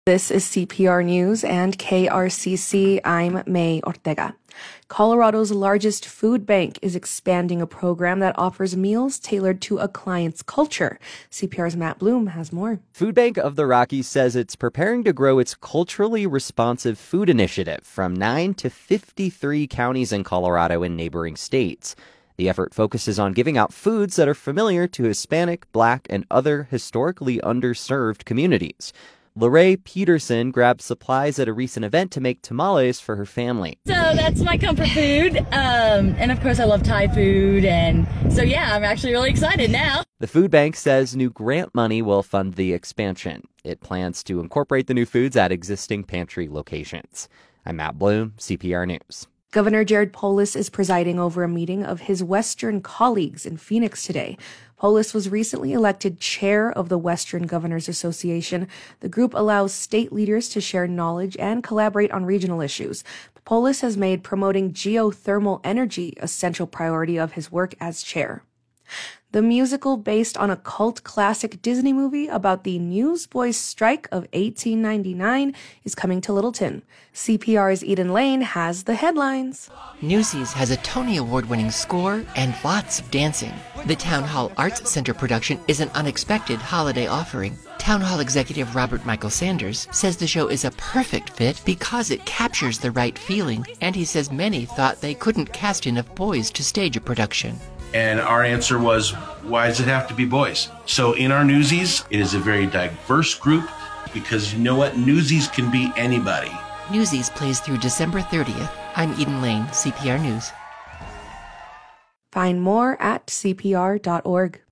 This is CPR News and KRCC. I'm May Ortega. Colorado's largest food bank is expanding a program that offers meals tailored to a client's culture. CPR's Matt Bloom has more. Food Bank of the Rockies says it's preparing to grow its culturally responsive food initiative from 9 to 53 counties in Colorado and neighboring states. The effort focuses on giving out foods that are familiar to Hispanic, Black, and other historically underserved communities. Lorraine Peterson grabbed supplies at a recent event to make tamales for her family. So that's my comfort food. And of course I love Thai food. And so yeah, I'm actually really excited now. The food bank says new grant money will fund the expansion. It plans to incorporate the new foods at existing pantry locations. I'm Matt Bloom, CPR News. Governor Jared Polis is presiding over a meeting of his Western colleagues in Phoenix today. Polis was recently elected chair of the Western Governors Association. The group allows state leaders to share knowledge and collaborate on regional issues. Polis has made promoting geothermal energy a central priority of his work as chair. The musical, based on a cult classic Disney movie about the Newsboys' strike of 1899, is coming to Littleton. CPR's Eden Lane has the headlines. Newsies has a Tony Award-winning score and lots of dancing. The Town Hall Arts Center production is an unexpected holiday offering. Town Hall executive Robert Michael Sanders says the show is a perfect fit because it captures the right feeling, and he says many thought they couldn't cast enough boys to stage a production. And our answer was, why does it have to be boys? So in our Newsies, it is a very diverse group because you know what? Newsies can be anybody. Newsies plays through December 30th. I'm Eden Lane, CPR News. Find more at cpr.org.